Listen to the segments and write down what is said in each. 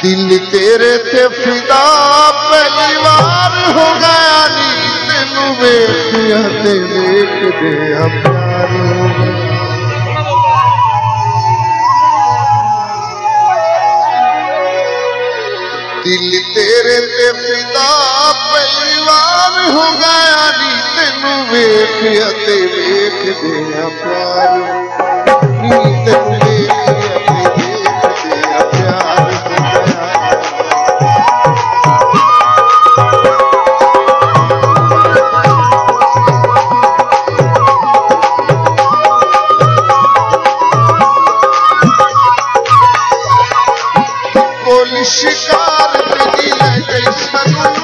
दिल तेरे ते फिदा पहली बार हो गया नी तेनू वेखिया ते वेखदे प्यार हो गया। दिल तेरे ते फिदा पहली बार हो गया नी तेनू वेखिया ते वेखदे प्यार नी तेनू वेखिया ते वेखदे प्यार हो गया। कोई शिकार तेरी ले गई सनूट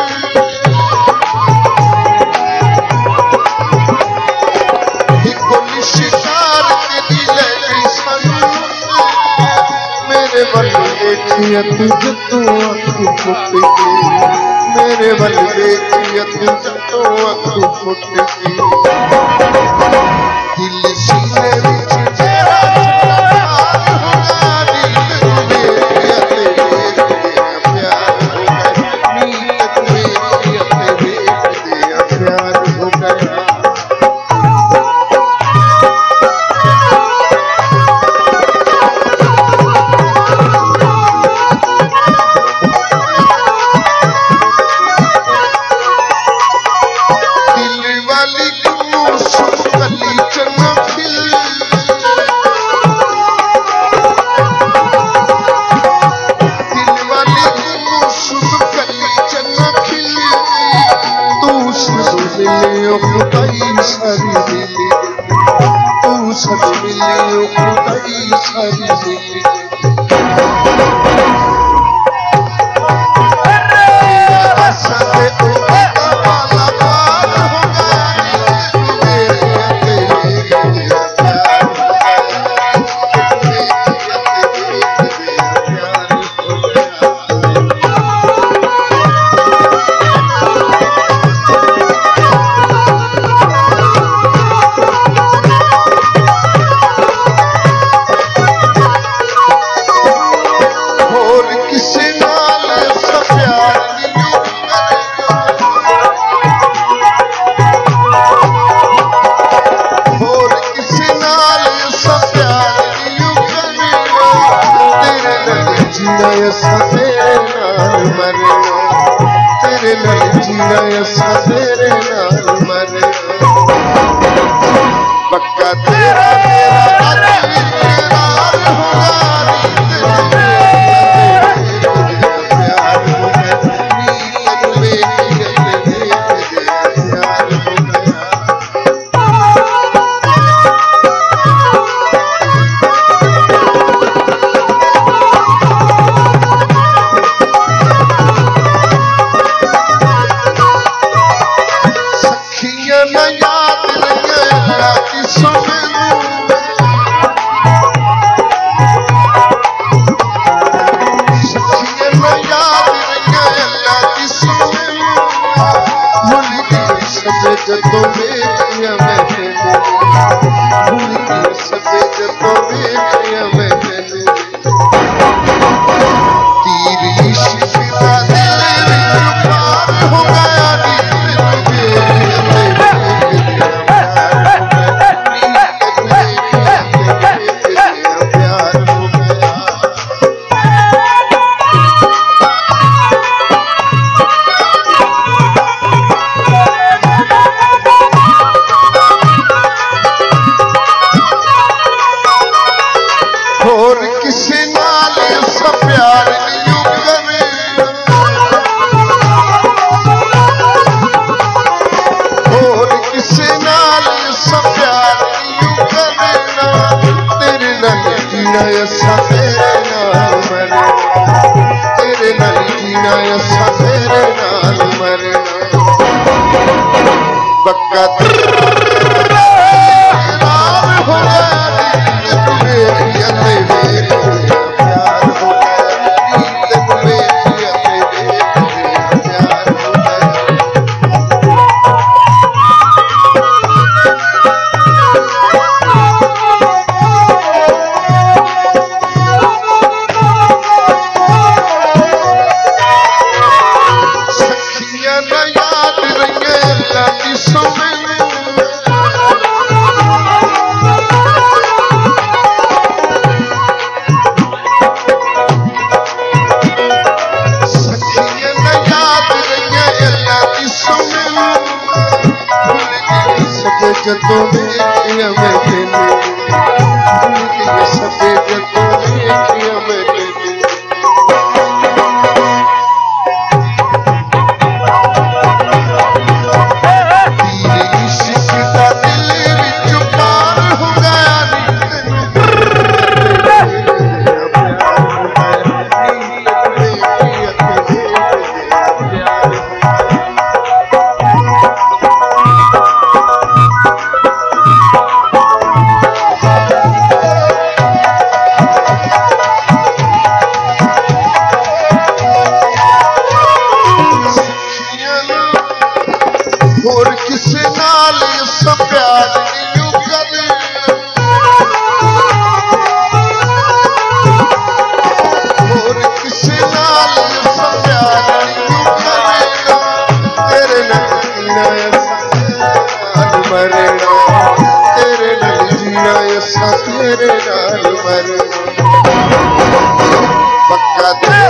कोई शिकार तेरी ले गई सनूट मेरे बल देखिए तुझ तो अख फुट गई मेरे बल देखिए तुझ तो अख फुट गई। दिल सीने विच तेरा जदों देखिया मैं तेनू भूल गई सबे जदों देखिया मैं तेनू तेरे इश्क दा दिल विच पार हो गया और किसे नाल सब प्यार नहीं करना और किसे नाल सब प्यार नहीं करना तेरे नाल जीना मरना तेरे नाल जीना ऐसा तेरे नाल मरना पक्का